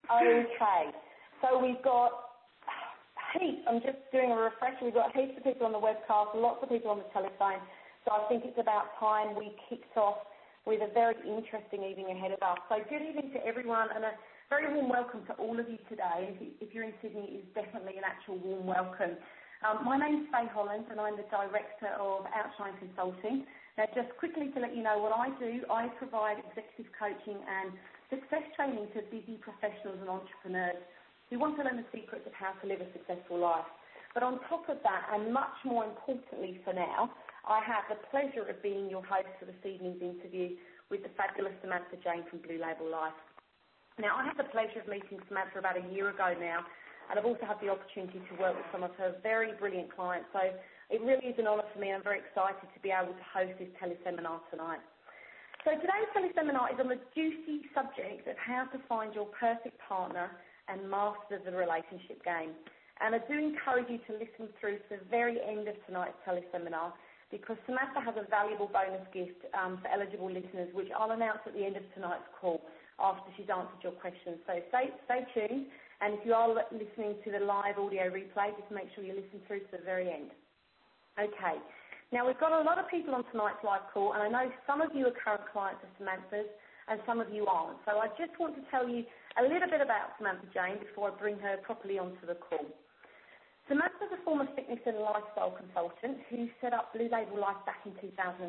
Okay, so we've got heaps. I'm just doing a refresher. We've got heaps of people on the webcast, lots of people on the telephone. So I think it's about time we kicked off with a very interesting evening ahead of us. So good evening to everyone, and a very warm welcome to all of you today. If you're in Sydney, it is definitely an actual warm welcome. My name's Faye Holland, and I'm the Director of Outshine Consulting. Now, just quickly to let you know what I do, I provide executive coaching and success training to busy professionals and entrepreneurs who want to learn the secrets of how to live a successful life. But on top of that, and much more importantly for now, I have the pleasure of being your host for this evening's interview with the fabulous Samantha Jane from Blue Label Life. Now, I had the pleasure of meeting Samantha about a year ago now, and I've also had the opportunity to work with some of her very brilliant clients. So it really is an honour for me, and I'm very excited to be able to host this teleseminar tonight. So today's teleseminar is on the juicy subject of how to find your perfect partner and master the relationship game. And I do encourage you to listen through to the very end of tonight's teleseminar, because Samantha has a valuable bonus gift for eligible listeners, which I'll announce at the end of tonight's call after she's answered your questions. So stay tuned. And if you are listening to the live audio replay, just make sure you listen through to the very end. Okay. Now, we've got a lot of people on tonight's live call, and I know some of you are current clients of Samantha's, and some of you aren't. So I just want to tell you a little bit about Samantha Jane before I bring her properly onto the call. Samantha's a former fitness and lifestyle consultant who set up Blue Label Life back in 2005.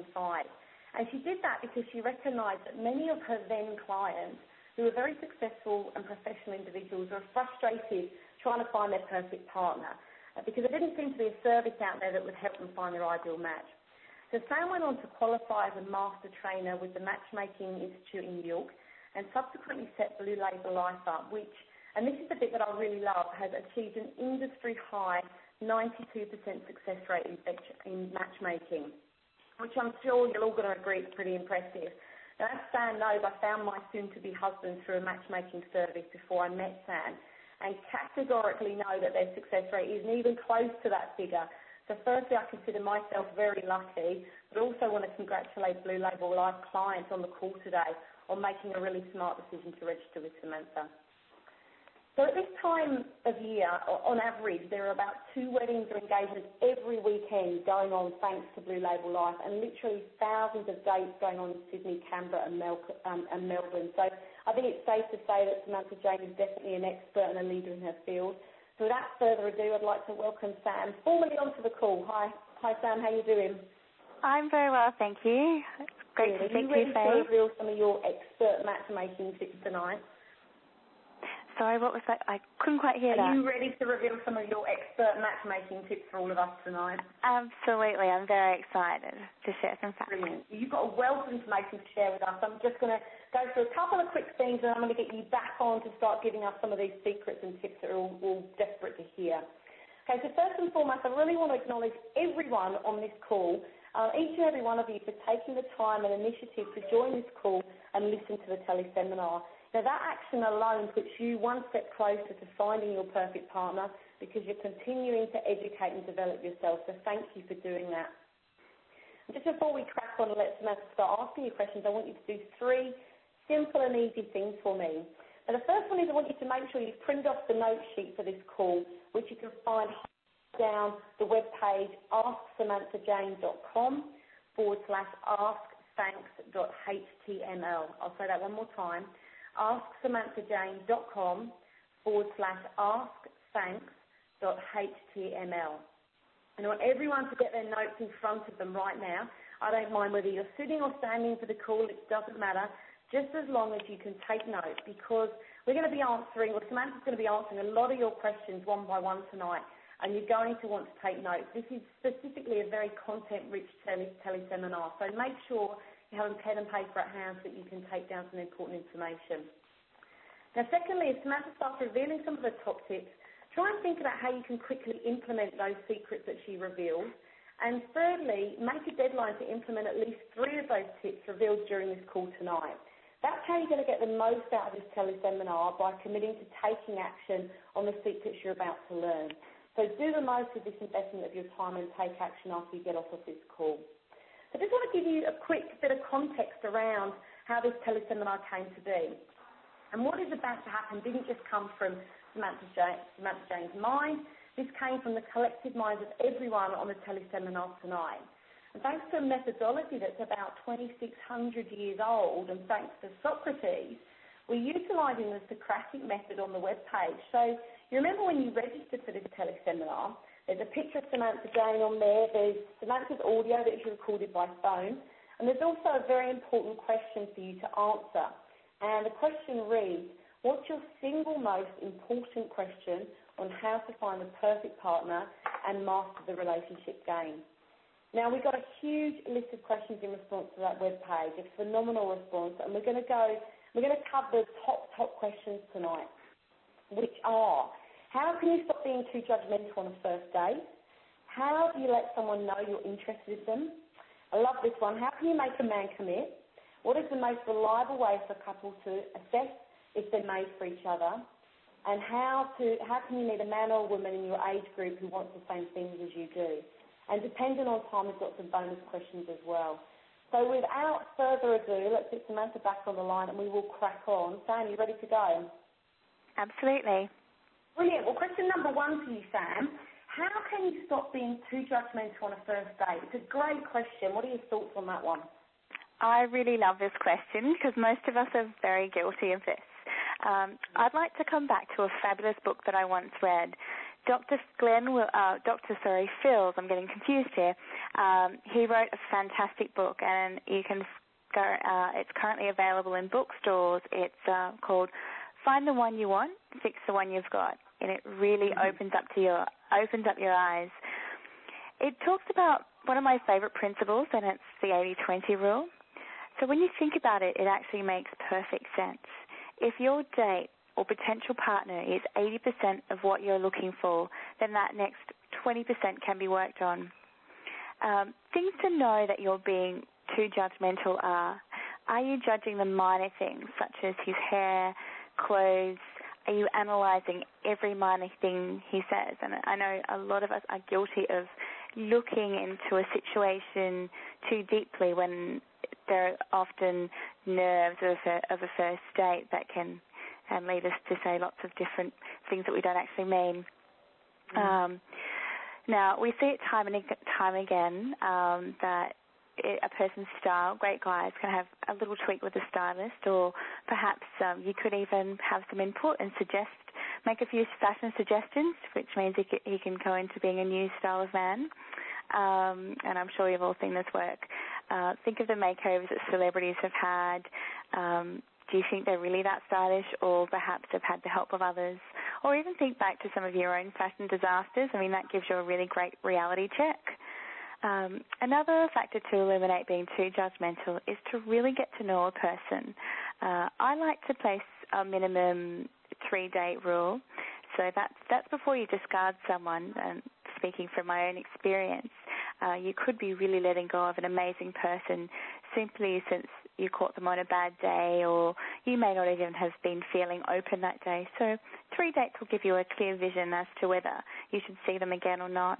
And she did that because she recognised that many of her then clients, who were very successful and professional individuals, were frustrated trying to find their perfect partner because there didn't seem to be a service out there that would help them find their ideal match. So Sam went on to qualify as a master trainer with the Matchmaking Institute in New York and subsequently set Blue Label Life up, which, and this is the bit that I really love, has achieved an industry-high 92% success rate in matchmaking, which I'm sure you're all going to agree is pretty impressive. Now, as Sam knows, I found my soon-to-be husband through a matchmaking service before I met Sam, and categorically know that their success rate isn't even close to that figure. So firstly, I consider myself very lucky, but also want to congratulate Blue Label Life clients on the call today on making a really smart decision to register with Samantha. So at this time of year, on average, there are about 2 weddings or engagements every weekend going on thanks to Blue Label Life, and literally thousands of dates going on in Sydney, Canberra and Melbourne. So I think it's safe to say that Samantha Jane is definitely an expert and a leader in her field. So without further ado, I'd like to welcome Sam formally onto the call. Hi Sam, how are you doing? I'm very well, thank you. It's great to speak to you, Faye. Are you ready to reveal some of your expert matchmaking tips tonight? Sorry, what was that? I couldn't quite hear that. Are you ready to reveal some of your expert matchmaking tips for all of us tonight? Absolutely. I'm very excited to share some facts. Brilliant. You've got a wealth of information to share with us. I'm just going to go through a couple of quick things, and I'm going to get you back on to start giving us some of these secrets and tips that we're all desperate to hear. Okay, so first and foremost, I really want to acknowledge everyone on this call, each and every one of you, for taking the time and initiative to join this call and listen to the teleseminar. Now, that action alone puts you one step closer to finding your perfect partner because you're continuing to educate and develop yourself. So thank you for doing that. And just before we crack on and let Samantha start asking you questions, I want you to do 3 simple and easy things for me. Now, the first one is I want you to make sure you've printed off the note sheet for this call, which you can find down the webpage asksamanthajane.com/askthanks.html. I'll say that one more time. asksamanthajane.com/askthanks.html. And I want everyone to get their notes in front of them right now. I don't mind whether you're sitting or standing for the call, it doesn't matter, just as long as you can take notes, because we're going to be answering, or Samantha's going to be answering a lot of your questions one by one tonight, and you're going to want to take notes. This is specifically a very content-rich teleseminar, so make sure you have a pen and paper at hand so that you can take down some important information. Now, secondly, as Samantha starts revealing some of the top tips, try and think about how you can quickly implement those secrets that she reveals. And thirdly, make a deadline to implement at least 3 of those tips revealed during this call tonight. That's how you're going to get the most out of this teleseminar, by committing to taking action on the secrets you're about to learn. So do the most of this investment of your time and take action after you get off of this call. I just want to give you a quick bit of context around how this teleseminar came to be. And what is about to happen didn't just come from Samantha Jane's mind. This came from the collective minds of everyone on the teleseminar tonight. And thanks to a methodology that's about 2,600 years old, and thanks to Socrates, we're utilising the Socratic method on the webpage. So you remember when you registered for this teleseminar, there's a picture of Samantha Jane on there, there's Samantha's audio that she recorded by phone, and there's also a very important question for you to answer. And the question reads, what's your single most important question on how to find the perfect partner and master the relationship game? Now, we've got a huge list of questions in response to that webpage, a phenomenal response, and we're going to cover the top questions tonight, which are, how can you stop being too judgmental on a first date? How do you let someone know you're interested in them? I love this one. How can you make a man commit? What is the most reliable way for a couple to assess if they're made for each other? And how can you meet a man or a woman in your age group who wants the same things as you do? And depending on time, we've got some bonus questions as well. So without further ado, let's get Samantha back on the line and we will crack on. Sam, you ready to go? Absolutely. Brilliant. Well, question number one for you, Sam. How can you stop being too judgmental on a first date? It's a great question. What are your thoughts on that one? I really love this question because most of us are very guilty of this. I'd like to come back to a fabulous book that I once read. Phil's, I'm getting confused here. He wrote a fantastic book, and you can go. It's currently available in bookstores. It's called "Find the One You Want, Fix the One You've Got," and it really opens up your eyes. It talks about one of my favorite principles, and it's the 80-20 rule. So when you think about it, it actually makes perfect sense. If your date or potential partner is 80% of what you're looking for, then that next 20% can be worked on. Things to know that you're being too judgmental are you judging the minor things, such as his hair, clothes? Are you analysing every minor thing he says? And I know a lot of us are guilty of looking into a situation too deeply when there are often nerves of a first date that can lead us to say lots of different things that we don't actually mean. Now, we see it time and time again that a person's style, great guys, can have a little tweak with a stylist, or perhaps you could even have some input and make a few fashion suggestions, which means he can go into being a new style of man. And I'm sure you've all seen this work. Think of the makeovers that celebrities have had. Do you think they're really that stylish, or perhaps have had the help of others? Or even think back to some of your own fashion disasters. I mean, that gives you a really great reality check. Another factor to eliminate being too judgmental is to really get to know a person. I like to place a minimum 3-date rule. So that's before you discard someone. And speaking from my own experience, you could be really letting go of an amazing person simply since you caught them on a bad day, or you may not even have been feeling open that day. So 3 dates will give you a clear vision as to whether you should see them again or not.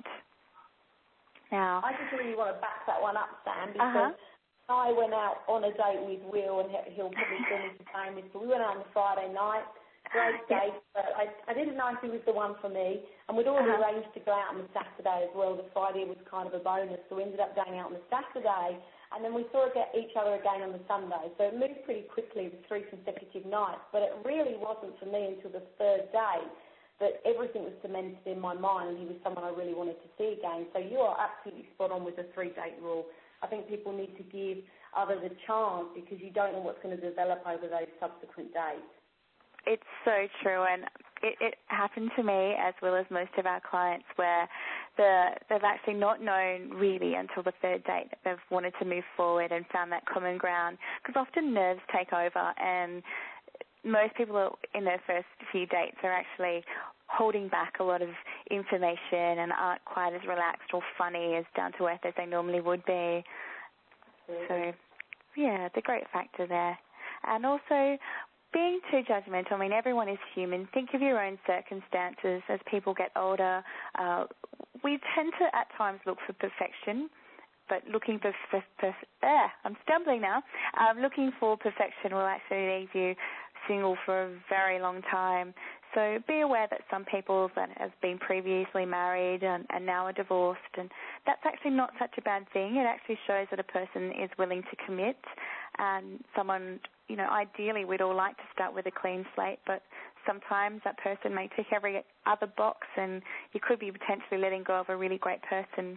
Now, I just really want to back that one up, Sam, because I went out on a date with Will, and he'll probably feel me to saying this, but we went out on a Friday night, great date, but I didn't know if he was the one for me, and we'd already arranged to go out on the Saturday as well. The Friday was kind of a bonus, so we ended up going out on the Saturday, and then we saw each other again on the Sunday. So it moved pretty quickly with 3 consecutive nights, but it really wasn't for me until the 3rd day that everything was cemented in my mind, and he was someone I really wanted to see again. So you are absolutely spot on with the 3-date rule. I think people need to give others a chance because you don't know what's going to develop over those subsequent days. It's so true, and it happened to me as well as most of our clients where they've actually not known really until the 3rd date that they've wanted to move forward and found that common ground, because often nerves take over, and most people in their first few dates are actually holding back a lot of information and aren't quite as relaxed or funny as down to earth as they normally would be. So, yeah, it's a great factor there. And also, being too judgmental, I mean, everyone is human. Think of your own circumstances as people get older. We tend to, at times, look for perfection, but looking for I'm stumbling now. Looking for perfection will actually leave you single for a very long time. So be aware that some people that have been previously married and now are divorced, and that's actually not such a bad thing. It actually shows that a person is willing to commit, and someone, ideally we'd all like to start with a clean slate, but sometimes that person may tick every other box, and you could be potentially letting go of a really great person.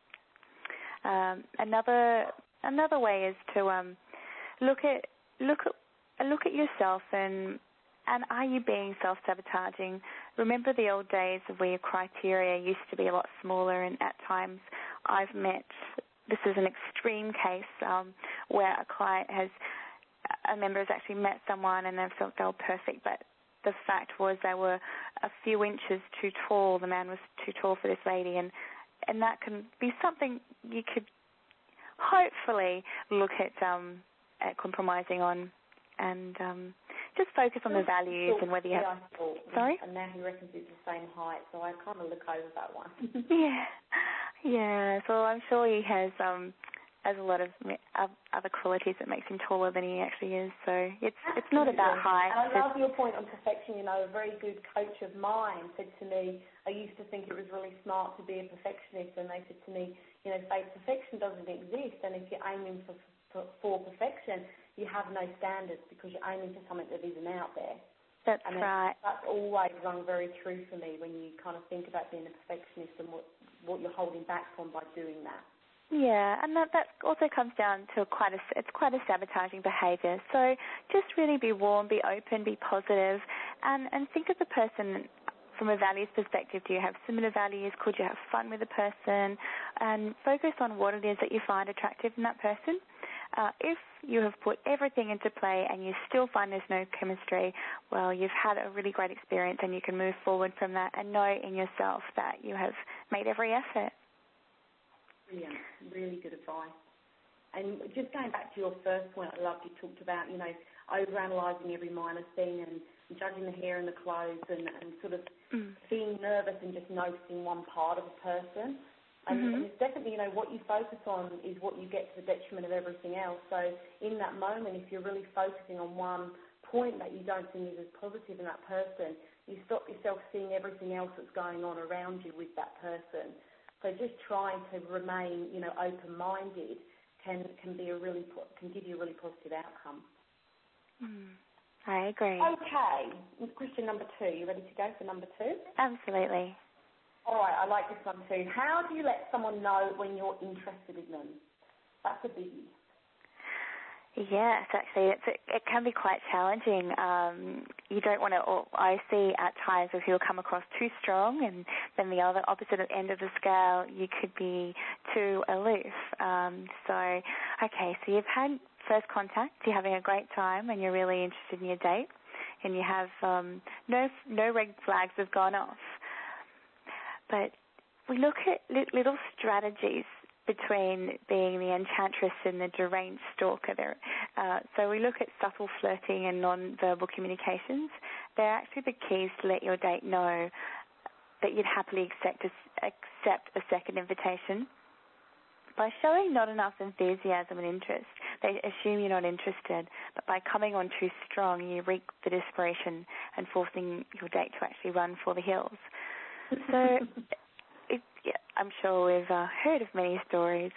Another way is to look at yourself and are you being self-sabotaging? Remember the old days where your criteria used to be a lot smaller, and at times I've met, this is an extreme case, where a member has actually met someone and they've felt they were perfect, but the fact was they were a few inches too tall. The man was too tall for this lady, and that can be something you could hopefully look at compromising on, and just focus on the values and whether you have... Sorry? And now he reckons it's the same height, so I kind of look over that one. Yeah. So I'm sure he has a lot of other qualities that makes him taller than he actually is. So it's not about height. And I love your point on perfection. A very good coach of mine said to me, I used to think it was really smart to be a perfectionist, and they said to me, say perfection doesn't exist, and if you're aiming for perfection, you have no standards because you're aiming for something that isn't out there. That's right. That's always rung very true for me when you kind of think about being a perfectionist and what you're holding back from by doing that. Yeah, and that also comes down to quite a sabotaging behaviour. So just really be warm, be open, be positive, and think of the person from a values perspective. Do you have similar values? Could you have fun with the person? And focus on what it is that you find attractive in that person. If you have put everything into play and you still find there's no chemistry, well, you've had a really great experience and you can move forward from that and know in yourself that you have made every effort. Brilliant. Really good advice. And just going back to your first point, I loved you talked about, overanalyzing every minor thing and judging the hair and the clothes and sort of being nervous and just noticing one part of a person. And it's definitely, what you focus on is what you get to the detriment of everything else. So in that moment, if you're really focusing on one point that you don't think is as positive in that person, you stop yourself seeing everything else that's going on around you with that person. So just trying to remain, open-minded can give you a really positive outcome. I agree. Okay. Question number 2. You ready to go for number 2? Absolutely. All right, I like this one too. How do you let someone know when you're interested in them? That's a biggie. Yes, actually, it can be quite challenging. You don't want to. I see at times if you'll come across too strong, and then the other opposite end of the scale, you could be too aloof. So you've had first contact, you're having a great time, and you're really interested in your date, and you have no red flags have gone off. But we look at little strategies between being the enchantress and the deranged stalker there. So we look at subtle flirting and non-verbal communications. They're actually the keys to let your date know that you'd happily accept a second invitation. By showing not enough enthusiasm and interest, they assume you're not interested, but by coming on too strong, you wreak the desperation and forcing your date to actually run for the hills. So I'm sure we've heard of many stories.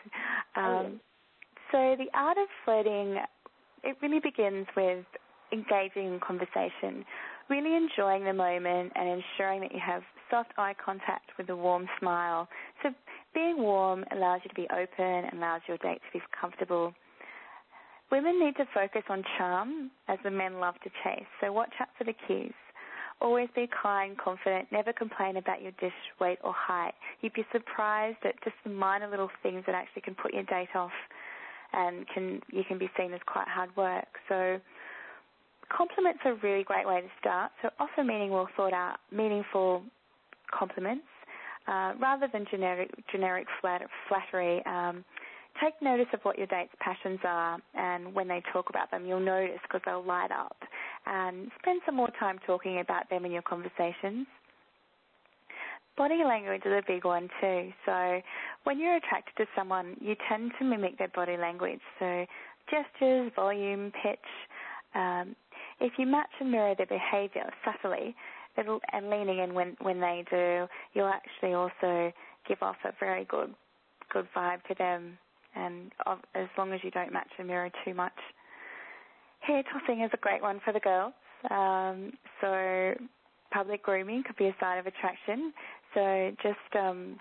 So the art of flirting, it really begins with engaging in conversation, really enjoying the moment and ensuring that you have soft eye contact with a warm smile. So being warm allows you to be open and allows your date to be comfortable. Women need to focus on charm, as the men love to chase, so watch out for the cues. Always be kind, confident, never complain about your dish weight or height. You'd be surprised at just the minor little things that actually can put your date off and you can be seen as quite hard work. So compliments are a really great way to start. So offer meaningful, thought-out, meaningful compliments rather than generic flattery. Take notice of what your date's passions are, and when they talk about them, you'll notice because they'll light up. And spend some more time talking about them in your conversations. Body language is a big one too. So when you're attracted to someone, you tend to mimic their body language. So gestures, volume, pitch. if you match and mirror their behaviour subtly, and leaning in when they do, you'll actually also give off a very good vibe to them, and as long as you don't match and mirror too much. Hair tossing is a great one for the girls. So public grooming could be a sign of attraction. So just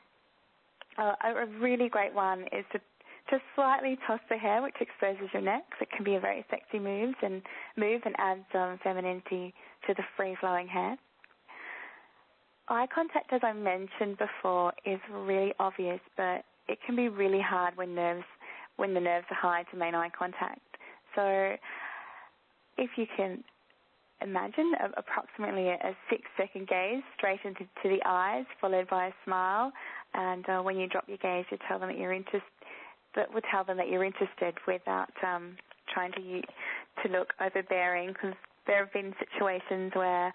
a really great one is to slightly toss the hair, which exposes your neck. It can be a very sexy move and adds femininity to the free-flowing hair. Eye contact, as I mentioned before, is really obvious, but it can be really hard when the nerves are high to make eye contact. So if you can imagine approximately a 6-second gaze straight into the eyes, followed by a smile, and when you drop your gaze, you tell them that you're interested. That would tell them that you're interested without trying to look overbearing, because there have been situations where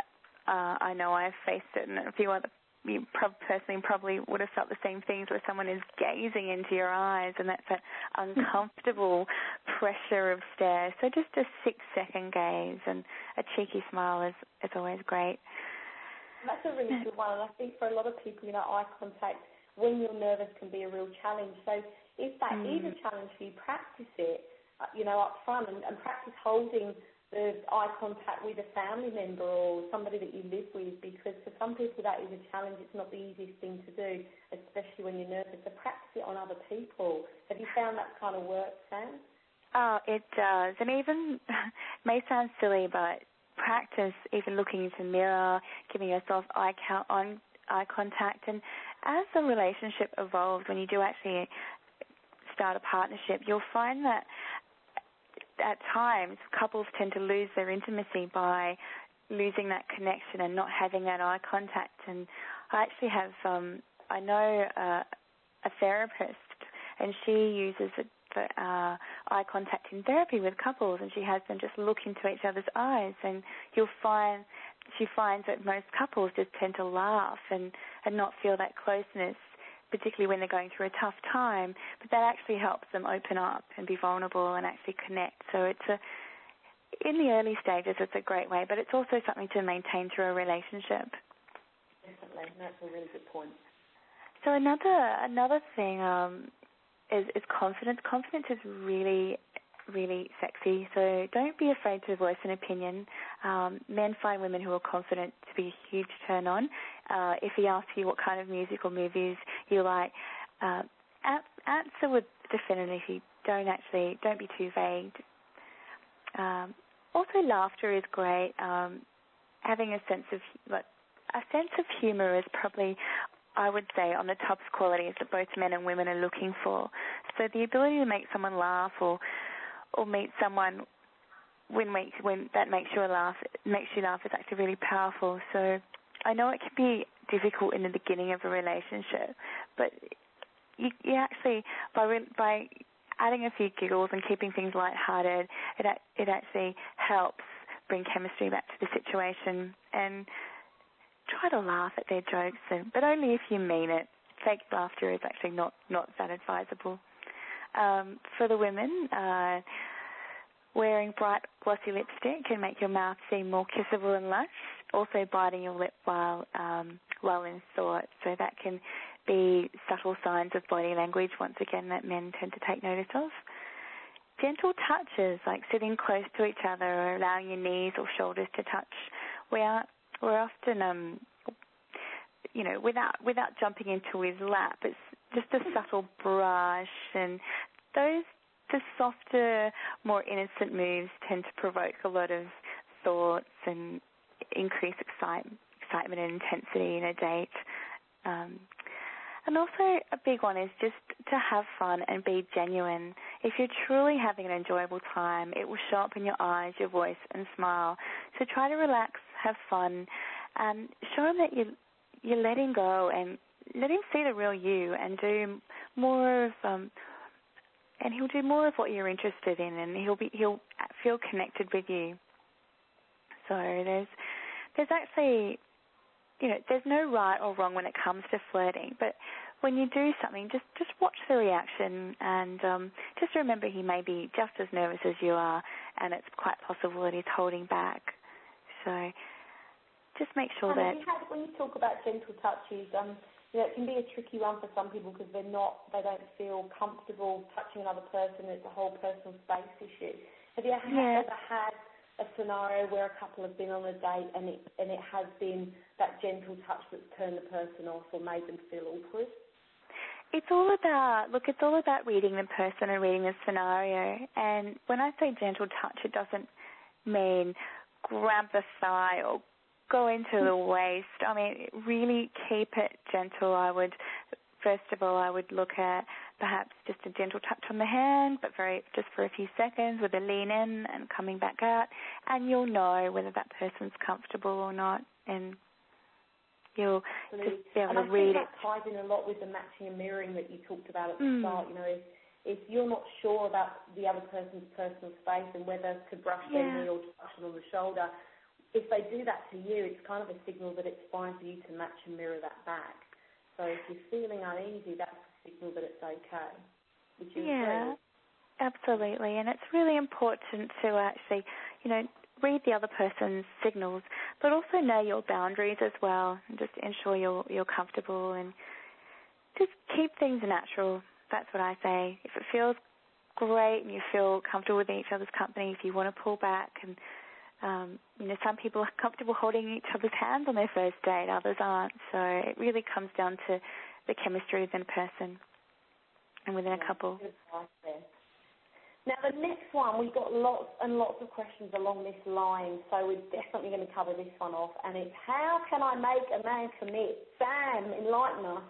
I know I've faced it, and a few other you personally probably would have felt the same things, where someone is gazing into your eyes, and that's that uncomfortable pressure of stare. So just a 6-second gaze and a cheeky smile is always great. That's a really good one, and I think for a lot of people, eye contact when you're nervous can be a real challenge. So if that is a challenge for you, practice it, up front, and practice holding the eye contact with a family member or somebody that you live with, because for some people that is a challenge. It's not the easiest thing to do, especially when you're nervous. So practice it on other people. Have you found that kind of work, Sam? Oh, it does. And even, may sound silly, but practice even looking into the mirror, giving yourself eye contact. And as the relationship evolves, when you do actually start a partnership, you'll find that at times couples tend to lose their intimacy by losing that connection and not having that eye contact. And I actually have, I know a therapist, and she uses eye contact in therapy with couples, and she has them just look into each other's eyes, and she finds that most couples just tend to laugh and not feel that closeness, particularly when they're going through a tough time, but that actually helps them open up and be vulnerable and actually connect. So in the early stages, it's a great way, but it's also something to maintain through a relationship. Definitely, that's a really good point. So another thing is confidence. Confidence is really, really sexy, so don't be afraid to voice an opinion. Men find women who are confident to be a huge turn on. If he asks you what kind of music or movies you like, answer with definitively. Don't be too vague. Also, laughter is great. Having a sense of humour is probably, I would say, on the top qualities that both men and women are looking for. So the ability to make someone laugh or meet someone when that makes you laugh is actually really powerful. So I know it can be difficult in the beginning of a relationship, but you actually, by adding a few giggles and keeping things lighthearted, it actually helps bring chemistry back to the situation. And try to laugh at their jokes, but only if you mean it. Fake laughter is actually not that advisable. For the women, wearing bright glossy lipstick can make your mouth seem more kissable and lush. Also biting your lip while in thought. So that can be subtle signs of body language, once again, that men tend to take notice of. Gentle touches, like sitting close to each other or allowing your knees or shoulders to touch. We're often, without jumping into his lap, it's just a subtle brush, and the softer, more innocent moves tend to provoke a lot of thoughts and increase excitement and intensity in a date. And also a big one is just to have fun and be genuine. If you're truly having an enjoyable time, it will show up in your eyes, your voice, and smile. So try to relax, have fun, and show him that you're letting go, and let him see the real you, and do more of and he'll do more of what you're interested in, and he'll feel connected with you. So there's actually, there's no right or wrong when it comes to flirting, but when you do something, just watch the reaction, and just remember he may be just as nervous as you are, and it's quite possible that he's holding back. So just make sure that... when you talk about gentle touches, it can be a tricky one for some people because they don't feel comfortable touching another person. It's a whole personal space issue. Have you ever had a scenario where a couple have been on a date and it has been that gentle touch that's turned the person off or made them feel awkward? It's all about reading the person and reading the scenario. And when I say gentle touch, it doesn't mean grab the thigh or go into the waist. I mean, really keep it gentle. First of all, I would look at perhaps just a gentle touch on the hand, but just for a few seconds with a lean in and coming back out, and you'll know whether that person's comfortable or not, and you'll just be able to read it. And I think that ties in a lot with the matching and mirroring that you talked about at the start. If you're not sure about the other person's personal space and whether to brush their knee or to touch them on the shoulder, if they do that to you, it's kind of a signal that it's fine for you to match and mirror that back. So if you're feeling uneasy, that's a signal that it's okay. Would you agree? Absolutely. And it's really important to actually, read the other person's signals, but also know your boundaries as well, and just ensure you're comfortable and just keep things natural. That's what I say. If it feels great and you feel comfortable with each other's company, if you want to pull back, and some people are comfortable holding each other's hands on their first date, others aren't. So it really comes down to the chemistry within a person and within a couple. Now, the next one, we've got lots and lots of questions along this line, so we're definitely going to cover this one off, and it's how can I make a man commit? Sam, enlighten us.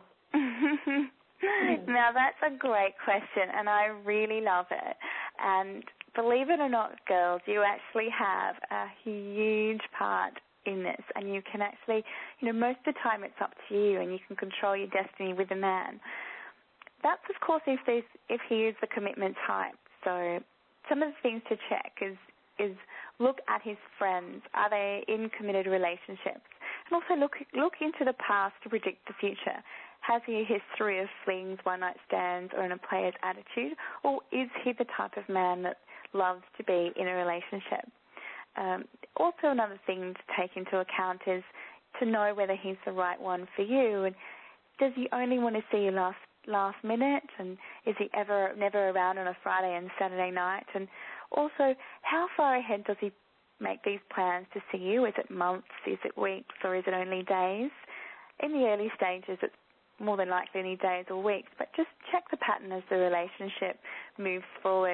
Now, that's a great question, and I really love it. And believe it or not, girls, you actually have a huge part in this, and you can actually, most of the time it's up to you, and you can control your destiny with a man. That's, of course, if he is the commitment type. So some of the things to check is look at his friends. Are they in committed relationships? And also look into the past to predict the future. Has he a history of flings, one-night stands, or in a player's attitude? Or is he the type of man that loves to be in a relationship? Also, another thing to take into account is to know whether he's the right one for you. And does he only want to see you last minute? And is he never around on a Friday and Saturday night? And also, how far ahead does he make these plans to see you? Is it months? Is it weeks? Or is it only days? In the early stages, it's more than likely only days or weeks, but just check the pattern as the relationship moves forward.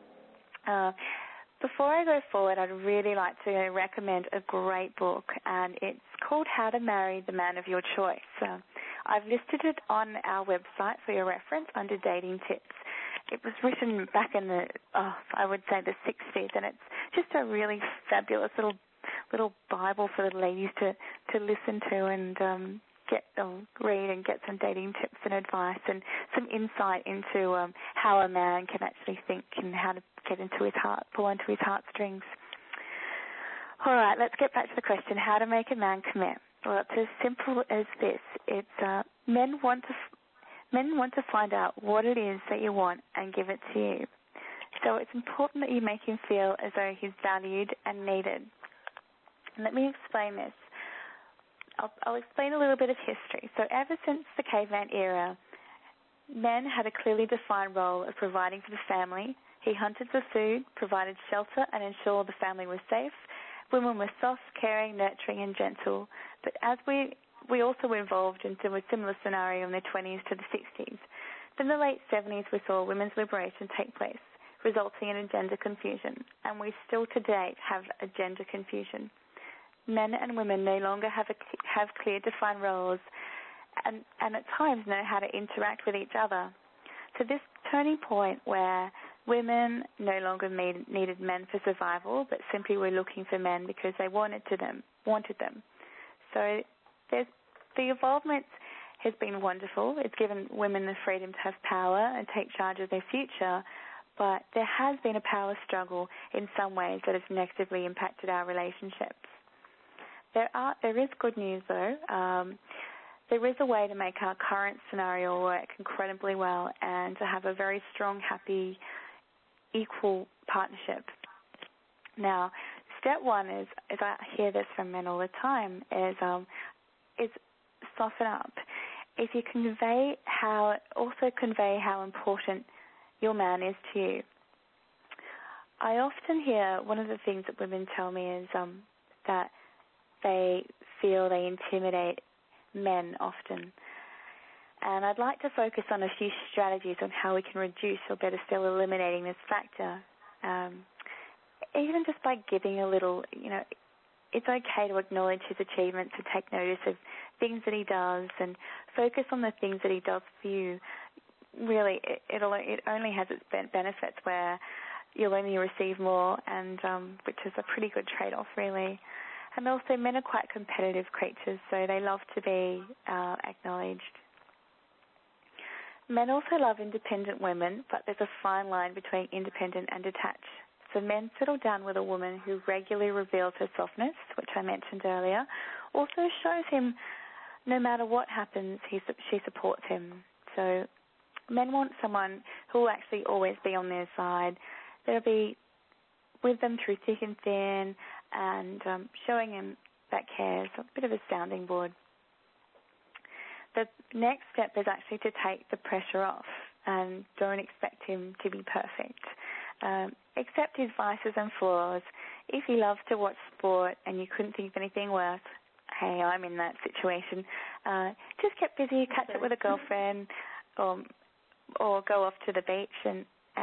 Before I go forward, I'd really like to recommend a great book, and it's called How to Marry the Man of Your Choice. I've listed it on our website for your reference under Dating Tips. It was written back in the 60s, and it's just a really fabulous little Bible for the ladies to listen to and read and get some dating tips and advice and some insight into how a man can actually think and how to get into his heart, pull onto his heartstrings. All right, let's get back to the question, how to make a man commit. Well, it's as simple as this. It's men want to find out what it is that you want and give it to you. So it's important that you make him feel as though he's valued and needed. And let me explain this. I'll explain a little bit of history. So ever since the caveman era, men had a clearly defined role of providing for the family. He hunted for food, provided shelter, and ensured the family was safe. Women were soft, caring, nurturing, and gentle. But as we also evolved into a similar scenario in the 20s to the 60s. In the late 70s, we saw women's liberation take place, resulting in a gender confusion. And we still to date have a gender confusion. Men and women no longer have clear defined roles and at times know how to interact with each other. So this turning point where women no longer needed men for survival, but simply were looking for men because they wanted them. So the involvement has been wonderful. It's given women the freedom to have power and take charge of their future, but there has been a power struggle in some ways that has negatively impacted our relationships. There is good news, though. There is a way to make our current scenario work incredibly well and to have a very strong, happy, equal partnership. Now, step one is I hear this from men all the time, is soften up. If you convey how important your man is to you. I often hear one of the things that women tell me is that they feel they intimidate men often. And I'd like to focus on a few strategies on how we can reduce, or better still, eliminating this factor. Even just by giving a little, it's okay to acknowledge his achievements and take notice of things that he does and focus on the things that he does for you. Really, it only has its benefits where you'll only receive more, and which is a pretty good trade-off, really. And also, men are quite competitive creatures, so they love to be acknowledged. Men also love independent women, but there's a fine line between independent and detached. So men settle down with a woman who regularly reveals her softness, which I mentioned earlier, also shows him no matter what happens, she supports him. So men want someone who will actually always be on their side. They'll be with them through thick and thin, and showing him that cares, a bit of a sounding board. The next step is actually to take the pressure off, and don't expect him to be perfect. Accept his vices and flaws. If he loves to watch sport and you couldn't think of anything worse, hey, I'm in that situation. Just get busy, catch up with a girlfriend, or go off to the beach, and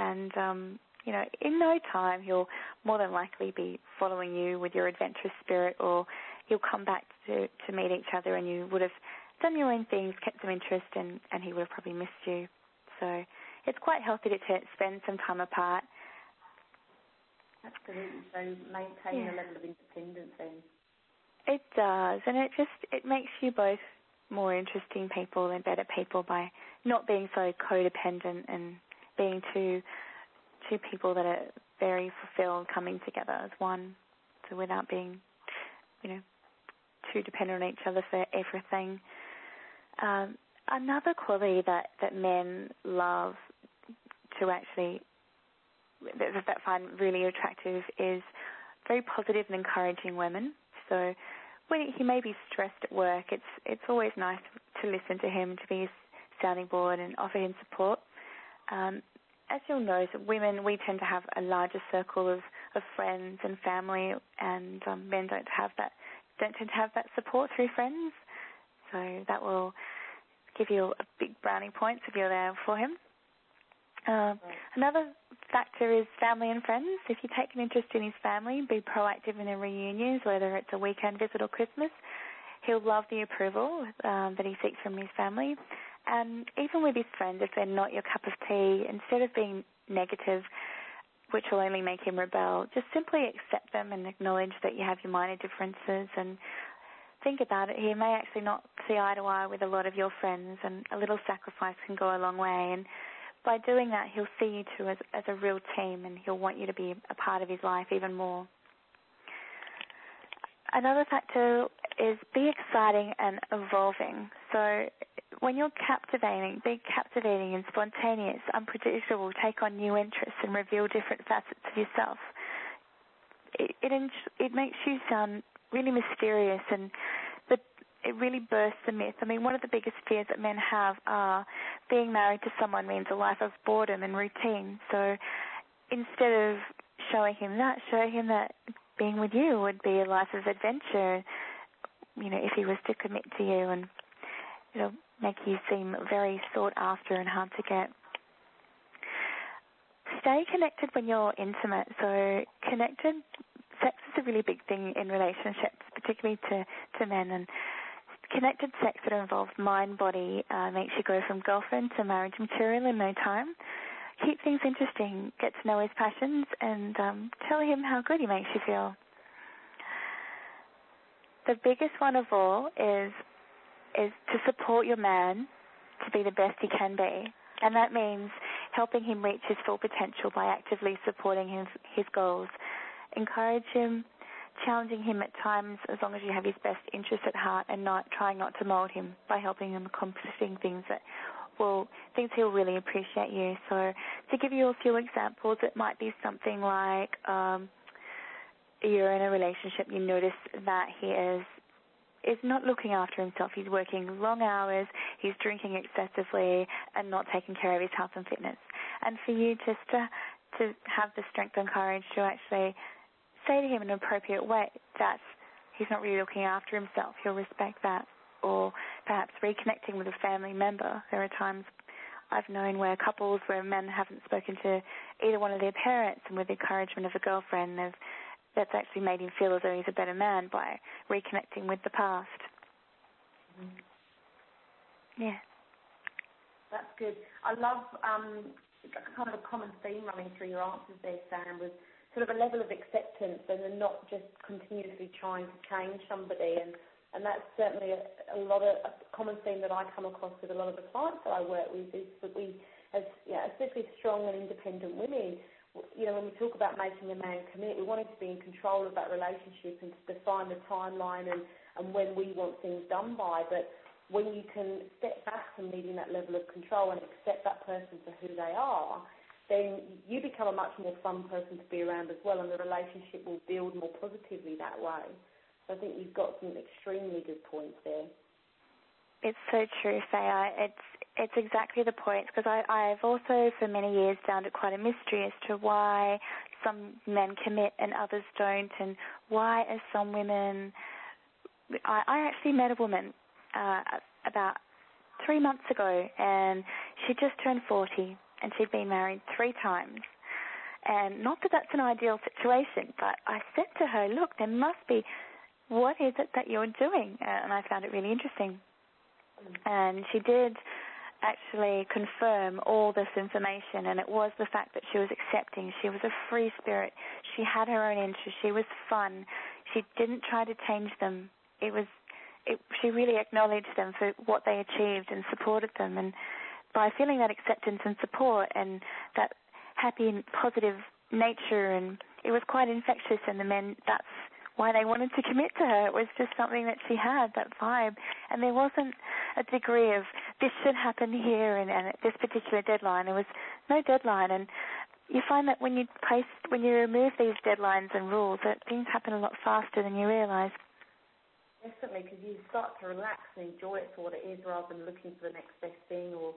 in no time he'll more than likely be following you with your adventurous spirit, or he'll come back to meet each other, and you would have done your own things, kept some interest, and he would have probably missed you. So it's quite healthy to spend some time apart. Absolutely. So maintain a level of independence then. It does, and it makes you both more interesting people and better people by not being so codependent and being two people that are very fulfilled, coming together as one. So without being, too dependent on each other for everything. Another quality that men love to actually that find really attractive is very positive and encouraging women. So when he may be stressed at work, it's always nice to listen to him, to be his sounding board and offer him support. As you'll know, women, we tend to have a larger circle of friends and family, and men don't tend to have that support through friends. So that will give you a big brownie points if you're there for him. Another factor is family and friends. If you take an interest in his family, be proactive in their reunions, whether it's a weekend visit or Christmas. He'll love the approval that he seeks from his family. And even with his friends, if they're not your cup of tea, instead of being negative, which will only make him rebel, just simply accept them and acknowledge that you have your minor differences, and think about it. He may actually not see eye to eye with a lot of your friends, and a little sacrifice can go a long way. And by doing that, he'll see you two as a real team, and he'll want you to be a part of his life even more. Another factor is be exciting and evolving. So when you're captivating, be captivating and spontaneous, unpredictable, take on new interests and reveal different facets of yourself. It makes you sound really mysterious, and it really bursts the myth. I mean, one of the biggest fears that men have are being married to someone means a life of boredom and routine. So instead of showing him that being with you would be a life of adventure, if he was to commit to you, and it'll make you seem very sought after and hard to get. Stay connected when you're intimate. So sex is a really big thing in relationships, particularly to men, and connected sex that involves mind-body makes you go from girlfriend to marriage material in no time. Keep things interesting, get to know his passions, and tell him how good he makes you feel. The biggest one of all is to support your man to be the best he can be. And that means helping him reach his full potential by actively supporting his goals. Encourage him, challenging him at times as long as you have his best interest at heart, and trying not to mold him by helping him accomplishing things he'll really appreciate you. So to give you a few examples, it might be something like you're in a relationship, you notice that he is not looking after himself. He's working long hours, he's drinking excessively and not taking care of his health and fitness. And for you just to have the strength and courage to actually say to him in an appropriate way that he's not really looking after himself, he'll respect that. Or perhaps reconnecting with a family member. There are times I've known where couples where men haven't spoken to either one of their parents, and with the encouragement of a girlfriend, that's actually made him feel as though he's a better man by reconnecting with the past. Yeah. That's good. I love kind of a common theme running through your answers there, Sam, was sort of a level of acceptance and then not just continuously trying to change somebody. And that's certainly a common theme that I come across with a lot of the clients that I work with, is that we, as especially strong and independent women, when we talk about making a man commit, we want him to be in control of that relationship and to define the timeline and when we want things done by. But when you can step back from needing that level of control and accept that person for who they are, then you become a much more fun person to be around as well, and the relationship will build more positively that way. So I think you've got some extremely good points there. It's so true, Faye. It's exactly the point, because I've also for many years found it quite a mystery as to why some men commit and others don't, and why are some women... I actually met a woman about 3 months ago, and she just turned 40, and she'd been married 3 times. And not that that's an ideal situation, but I said to her, look, there must be... what is it that you're doing? And I found it really interesting. And she did actually confirm all this information, and it was the fact that she was accepting. She was a free spirit. She had her own interests. She was fun. She didn't try to change them. She really acknowledged them for what they achieved and supported them. And by feeling that acceptance and support and that happy and positive nature, and it was quite infectious, and the men, that's why they wanted to commit to her. It was just something that she had, that vibe. And there wasn't a degree of this should happen here and at this particular deadline. There was no deadline. And you find that when you remove these deadlines and rules, that things happen a lot faster than you realise. Definitely, because you start to relax and enjoy it for what it is, rather than looking for the next best thing, or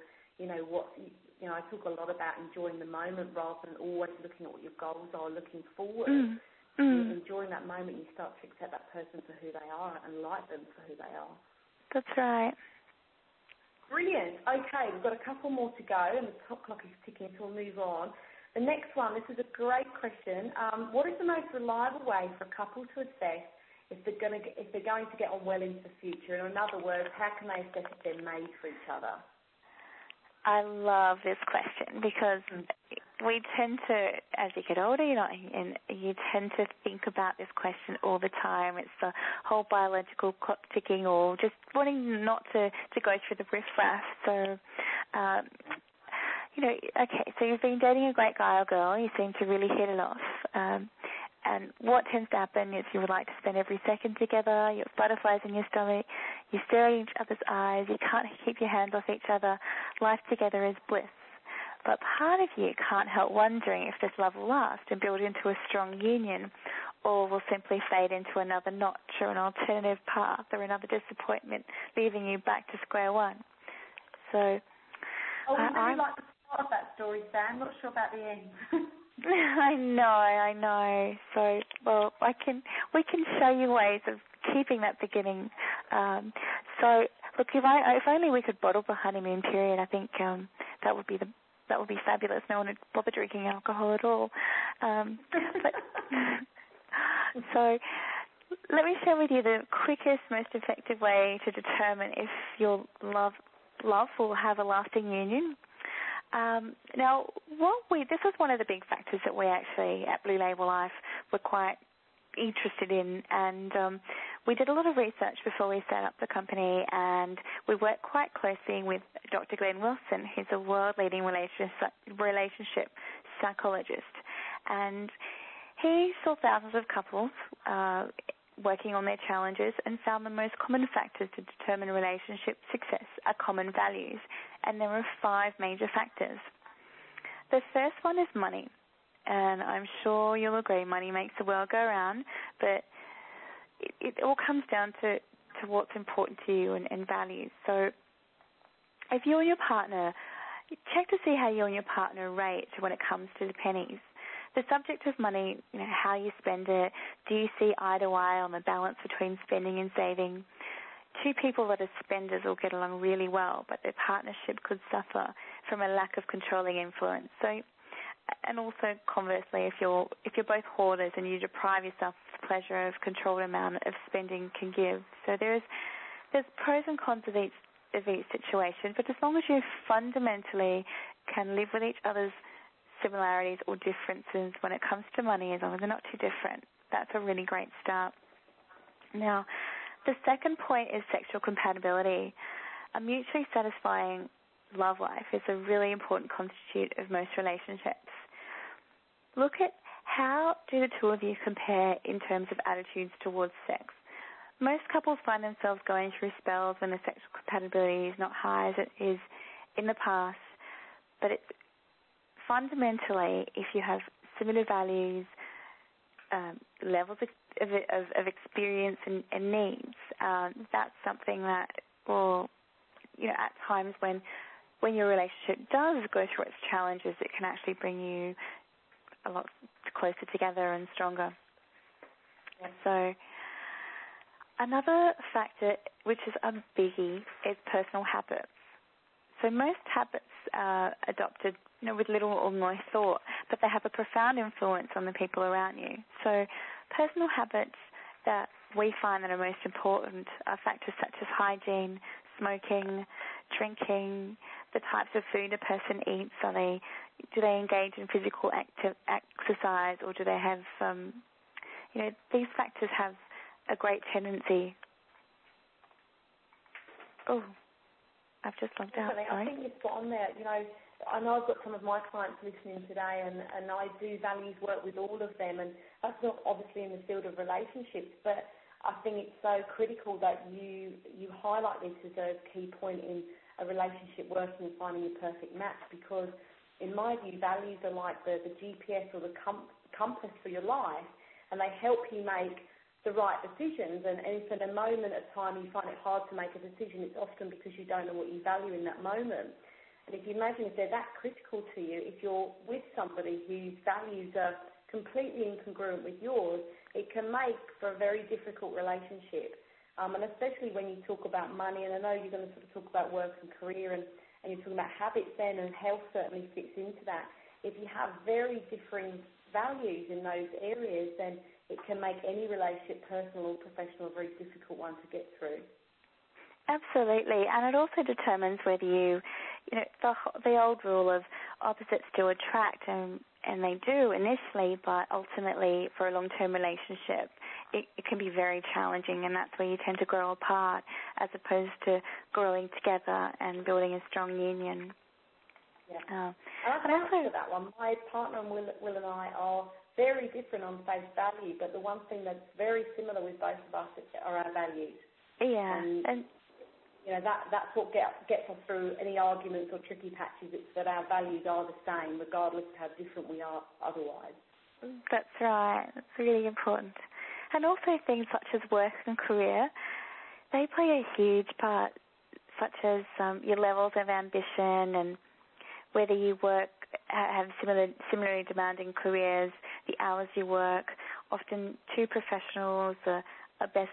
I talk a lot about enjoying the moment rather than always looking at what your goals are, looking forward. Enjoying that moment, you start to accept that person for who they are and like them for who they are. That's right. Brilliant. Okay, we've got a couple more to go, and the top clock is ticking, so we'll move on. The next one, this is a great question. What is the most reliable way for a couple to assess if they're going to get on well into the future? In other words, how can they assess if they're made for each other? I love this question, because we tend to, as you get older, and you tend to think about this question all the time. It's the whole biological clock ticking, or just wanting not to go through the riff-raff. So, okay, so you've been dating a great guy or girl. You seem to really hit it off. And what tends to happen is you would like to spend every second together. You have butterflies in your stomach. You stare at each other's eyes. You can't keep your hands off each other. Life together is bliss. But part of you can't help wondering if this love will last and build into a strong union, or will simply fade into another notch or an alternative path or another disappointment, leaving you back to square one. So, I would really like the start of that story, Sam. Not sure about the end. I know. So, well, we can show you ways of keeping that beginning. So, look, if only we could bottle the honeymoon period, I think that would be fabulous. No one would bother drinking alcohol at all. So, let me share with you the quickest, most effective way to determine if your love will have a lasting union. Now, this was one of the big factors that we actually at Blue Label Life were quite interested in, and we did a lot of research before we set up the company, and we worked quite closely with Dr. Glenn Wilson, who's a world-leading relationship psychologist, and he saw thousands of couples working on their challenges and found the most common factors to determine relationship success are common values, and there are 5 major factors. The first one is money, and I'm sure you'll agree money makes the world go round, but it all comes down to what's important to you and values. So if you and your partner, check to see how you and your partner rate when it comes to the pennies. The subject of money, how you spend it, do you see eye to eye on the balance between spending and saving? Two people that are spenders will get along really well, but their partnership could suffer from a lack of controlling influence. So, and also conversely, if you're both hoarders and you deprive yourself of the pleasure of controlled amount of spending can give. So there's pros and cons of each situation, but as long as you fundamentally can live with each other's similarities or differences when it comes to money, as long as they're not too different, that's a really great start. Now, the second point is sexual compatibility. A mutually satisfying love life is a really important constitute of most relationships. Look at how do the two of you compare in terms of attitudes towards sex. Most couples find themselves going through spells when the sexual compatibility is not high as it is in the past, but it's fundamentally, if you have similar values, levels of experience and needs, that's something that will, at times when your relationship does go through its challenges, it can actually bring you a lot closer together and stronger. Yeah. So another factor, which is a biggie, is personal habits. So most habits are adopted, with little or no thought, but they have a profound influence on the people around you. So personal habits that we find that are most important are factors such as hygiene, smoking, drinking, the types of food a person eats. Do they engage in physical exercise, or do they have, these factors have a great tendency. Oh, I've just logged out. I think you've got on there, I know I've got some of my clients listening today, and I do values work with all of them, and that's not obviously in the field of relationships, but I think it's so critical that you highlight this as a key point in a relationship working and finding a perfect match, because in my view, values are like the GPS or the compass for your life, and they help you make the right decisions. And if in a moment of time you find it hard to make a decision, it's often because you don't know what you value in that moment. And if you imagine if they're that critical to you, if you're with somebody whose values are completely incongruent with yours, it can make for a very difficult relationship. And especially when you talk about money, and I know you're going to sort of talk about work and career, and you're talking about habits then, and health certainly fits into that. If you have very differing values in those areas, then it can make any relationship, personal or professional, a very difficult one to get through. Absolutely, and it also determines whether the old rule of opposites do attract, and they do initially, but ultimately for a long-term relationship, it can be very challenging, and that's where you tend to grow apart as opposed to growing together and building a strong union. Yeah. And also that one, my partner and Will and I are very different on face value, but the one thing that's very similar with both of us are our values. Yeah. And that's what gets us through any arguments or tricky patches. It's that our values are the same, regardless of how different we are otherwise. That's right. That's really important. And also things such as work and career, they play a huge part, such as your levels of ambition and whether you have similarly demanding careers, the hours you work. Often two professionals are best,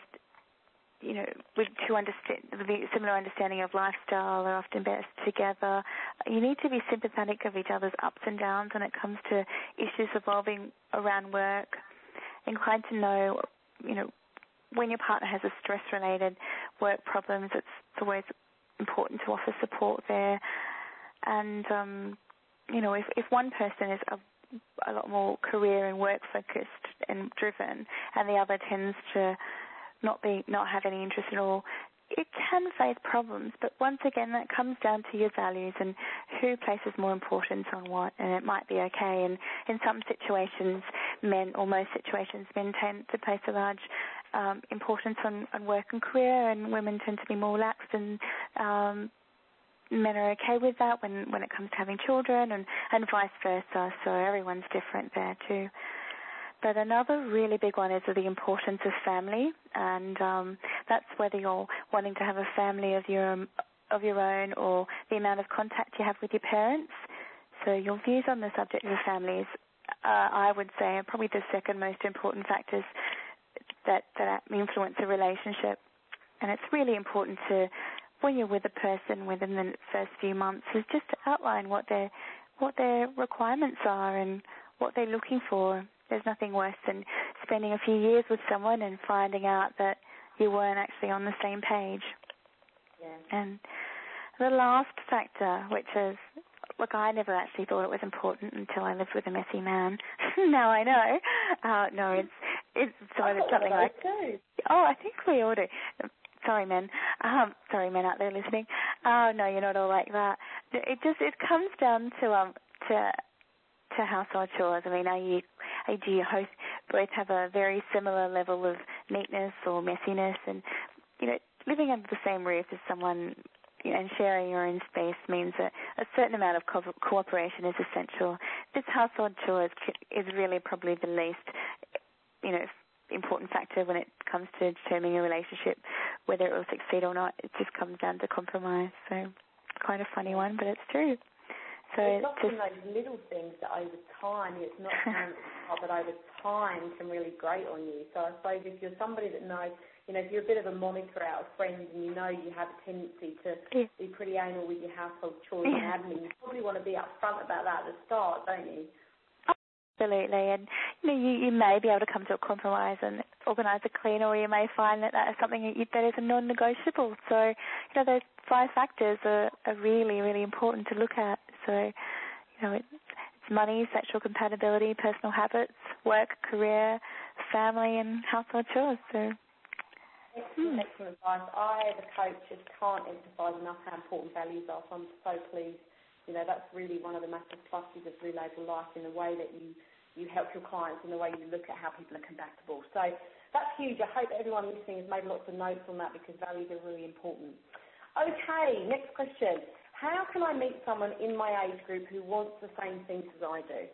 with the similar understanding of lifestyle are often best together. You need to be sympathetic of each other's ups and downs when it comes to issues revolving around work. Inclined to know, when your partner has a stress-related work problems, it's always important to offer support there. And, if one person is a lot more career and work-focused and driven, and the other tends to not have any interest at all, it can face problems. But once again, that comes down to your values and who places more importance on what, and it might be okay. And in some situations, most situations, men tend to place a large importance on work and career, and women tend to be more relaxed and men are okay with that when it comes to having children, and vice versa. So everyone's different there too. But another really big one is the importance of family, and that's whether you're wanting to have a family of your own, or the amount of contact you have with your parents. So your views on the subject of families, I would say, are probably the second most important factors that influence a relationship. And it's really important to, when you're with a person within the first few months, is just to outline what their requirements are and what they're looking for. There's nothing worse than spending a few years with someone and finding out that you weren't actually on the same page. Yeah. And the last factor, which is, look, I never actually thought it was important until I lived with a messy man. Now I know. No, it's something like. Oh, I think we all do. Sorry, men. Sorry, men out there listening. Oh, no, you're not all like that. It comes down to household chores. I mean, do you both have a very similar level of neatness or messiness? And, living under the same roof as someone, and sharing your own space means that a certain amount of cooperation is essential. This household chores is really probably the least, important factor when it comes to determining a relationship, whether it will succeed or not. It just comes down to compromise. So, quite a funny one, but it's true. So it's often those little things that over time, it's not but over time can really grate on you. So I suppose if you're somebody that knows, if you're a bit of a monitor out of friends and you know you have a tendency to be pretty anal with your household chores and admin, you probably want to be upfront about that at the start, don't you? Absolutely, and you may be able to come to a compromise and organise a cleaner, or you may find that is something that is a non-negotiable. So, those 5 factors are really, really important to look at. So, it's money, sexual compatibility, personal habits, work, career, family, and household chores. So, excellent advice. I, as a coach, just can't emphasise enough how important values are. So I'm so pleased. That's really one of the massive pluses of Blue Label Life, in the way that you help your clients and the way you look at how people are compatible. So that's huge. I hope everyone listening has made lots of notes on that, because values are really important. Okay, next question. How can I meet someone in my age group who wants the same things as I do?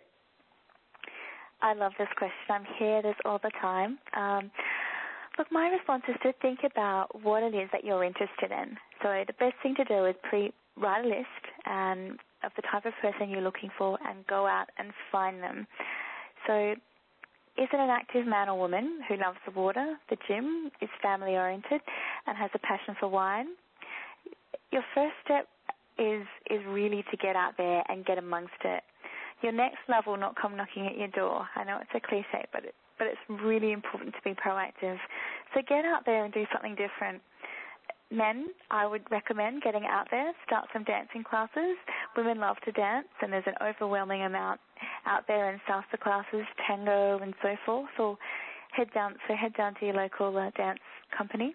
I love this question. I'm hear this all the time. Look, my response is to think about what it is that you're interested in. So the best thing to do is write a list of the type of person you're looking for and go out and find them. So is it an active man or woman who loves the water, the gym, is family-oriented, and has a passion for wine? Your first step is really to get out there and get amongst it. Your next love will not come knocking at your door. I know it's a cliche, but it's really important to be proactive. So get out there and do something different. Men, I would recommend getting out there, start some dancing classes. Women love to dance, and there's an overwhelming amount out there in salsa classes, tango, and so forth. Or head down to your local dance company.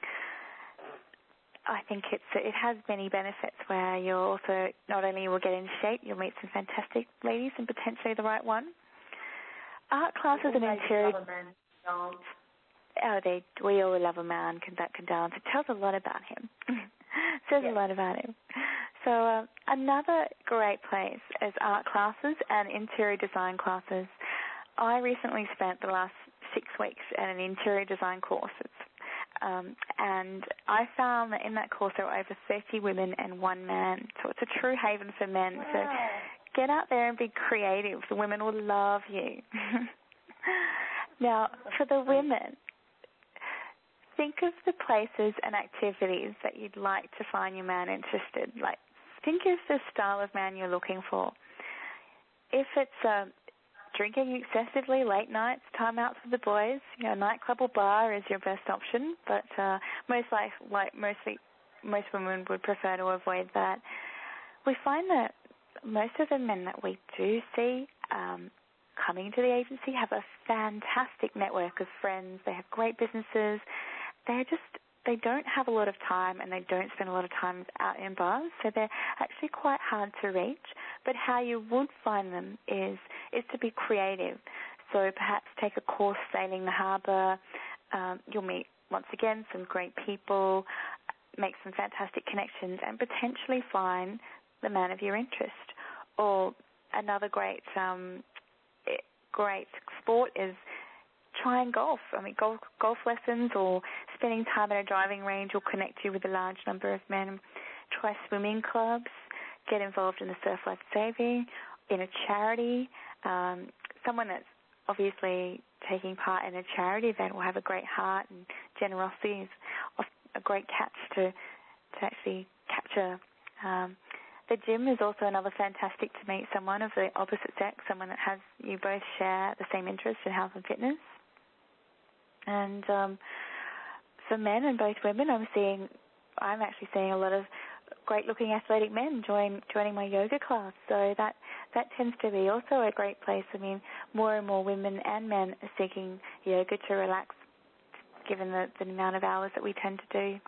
I think it has many benefits where you're also, not only will get in shape, you'll meet some fantastic ladies and potentially the right one. Art classes and interior. We all love a man that can dance. It tells a lot about him. A lot about him. So another great place is art classes and interior design classes. I recently spent the last 6 weeks at an interior design course. And I found that in that course there were over 30 women and 1 man. So it's a true haven for men. Wow. So get out there and be creative. The women will love you. Now, for the women, think of the places and activities that you'd like to find your man interested. Like, think of the style of man you're looking for. If it's drinking excessively, late nights, time out with the boys, nightclub or bar is your best option, but most women would prefer to avoid that. We find that most of the men that we do see coming to the agency have a fantastic network of friends. They have great businesses. They don't have a lot of time, and they don't spend a lot of time out in bars, so they're actually quite hard to reach. But how you would find them is to be creative. So perhaps take a course sailing the harbour. You'll meet, once again, some great people. make some fantastic connections and potentially find the man of your interest. Or another great sport is trying golf. I mean, golf lessons or spending time at a driving range will connect you with a large number of men. Try swimming clubs, get involved in the surf life saving, in a charity. Someone that's obviously taking part in a charity event will have a great heart, and generosity is a great catch to actually capture. The gym is also another fantastic to meet someone of the opposite sex, someone that has you both share the same interest in health and fitness. And for men and both women, I'm actually seeing a lot of great-looking athletic men joining my yoga class. So that tends to be also a great place. I mean, more and more women and men are seeking yoga to relax, given the amount of hours that we tend to do.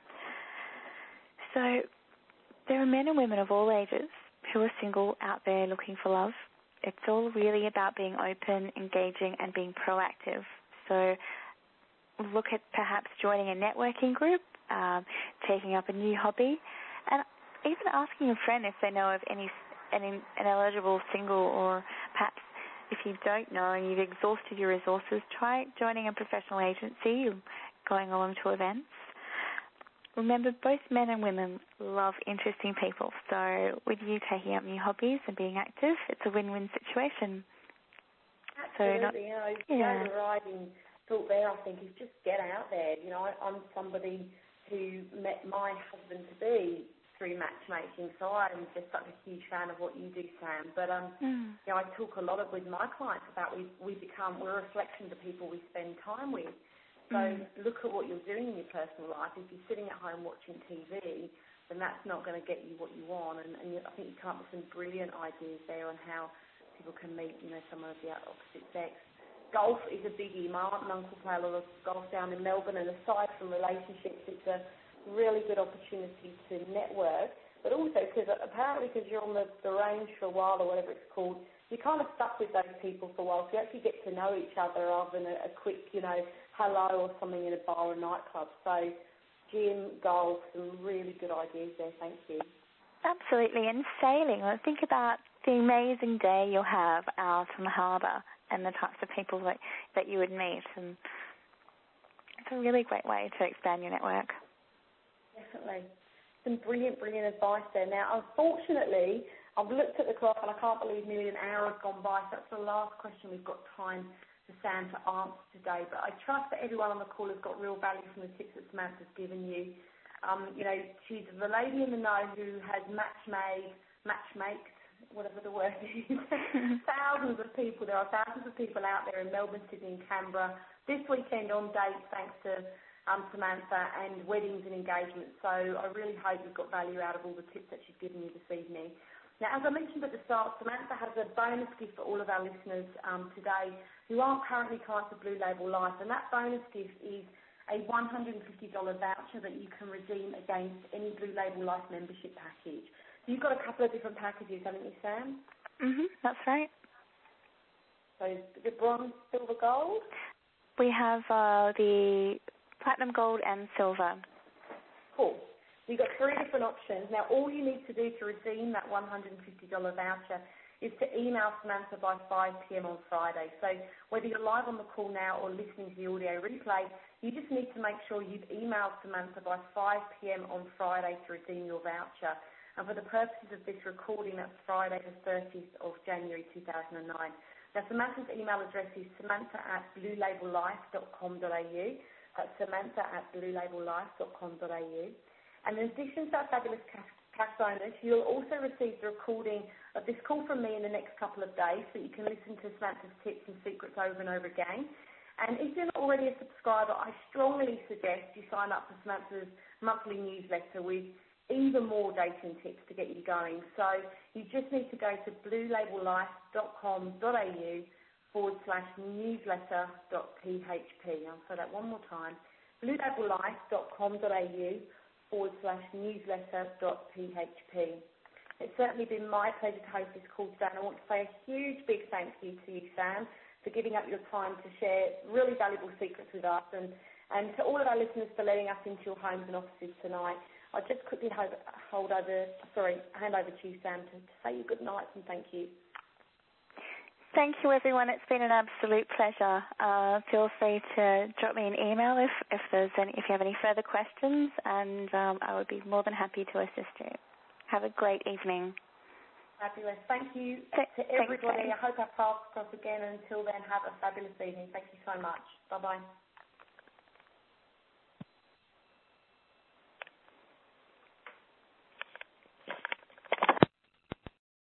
So there are men and women of all ages who are single out there looking for love. It's all really about being open, engaging, and being proactive. So look at perhaps joining a networking group, taking up a new hobby, and even asking a friend if they know of an eligible single, or perhaps if you don't know and you've exhausted your resources, try joining a professional agency or going along to events. Remember, both men and women love interesting people, so with you taking up new hobbies and being active, it's a win-win situation. Absolutely. The riding thought there, I think, is just get out there. You know, I'm somebody who met my husband-to-be through matchmaking, so I'm just such a huge fan of what you do, Sam. But, you know, I talk a lot with my clients about we're a reflection of the people we spend time with. So look at what you're doing in your personal life. If you're sitting at home watching TV, then that's not going to get you what you want. And I think you come up with some brilliant ideas there on how people can meet, you know, someone of the opposite sex. Golf is a biggie. My aunt and uncle play a lot of golf down in Melbourne, and aside from relationships, it's a really good opportunity to network. But also because you're on the range for a while, or whatever it's called, you're kind of stuck with those people for a while. So you actually get to know each other rather than a quick, you know, hello or something in a bar or nightclub. So gym, golf, some really good ideas there. Thank you. Absolutely. And sailing. Well, think about the amazing day you'll have out on the harbour and the types of people that you would meet. And it's a really great way to expand your network. Definitely. Some brilliant advice there. Now, unfortunately, I've looked at the clock and I can't believe nearly an hour has gone by. So that's the last question we've got time for Sam to answer today. But I trust that everyone on the call has got real value from the tips that Samantha's given you. You know, she's the lady in the know who has matchmaked, whatever the word is, thousands of people. There are thousands of people out there in Melbourne, Sydney and Canberra this weekend on dates thanks to Samantha, and weddings and engagements. So I really hope you've got value out of all the tips that she's given you this evening. Now, as I mentioned at the start, Samantha has a bonus gift for all of our listeners today who aren't currently clients of Blue Label Life, and that bonus gift is a $150 voucher that you can redeem against any Blue Label Life membership package. So you've got a couple of different packages, haven't you, Sam? That's right. So the bronze, silver, gold? We have the platinum, gold and silver. Cool. You've got three different options. Now, all you need to do to redeem that $150 voucher is to email Samantha by 5 p.m. on Friday. So whether you're live on the call now or listening to the audio replay, you just need to make sure you've emailed Samantha by 5 p.m. on Friday to redeem your voucher. And for the purposes of this recording, that's Friday the 30th of January 2009. Now, Samantha's email address is samantha@bluelabellife.com.au. That's samantha@bluelabellife.com.au. And in addition to that fabulous cash bonus, you'll also receive the recording of this call from me in the next couple of days so you can listen to Samantha's tips and secrets over and over again. And if you're not already a subscriber, I strongly suggest you sign up for Samantha's monthly newsletter with even more dating tips to get you going. So you just need to go to bluelabellife.com.au/newsletter.php. I'll say that one more time, bluelabellife.com.au/newsletter.php. It's certainly been my pleasure to host this call today, and I want to say a huge big thank you to you, Sam, for giving up your time to share really valuable secrets with us. And And to all of our listeners for letting us into your homes and offices tonight, I'll just quickly hand over to you, Sam, to say your good nights and thank you. Thank you, everyone. It's been an absolute pleasure. Feel free to drop me an email if you have any further questions, and I would be more than happy to assist you. Have a great evening. Fabulous. Thank you to everybody. I hope our paths cross again. Until then, have a fabulous evening. Thank you so much. Bye-bye.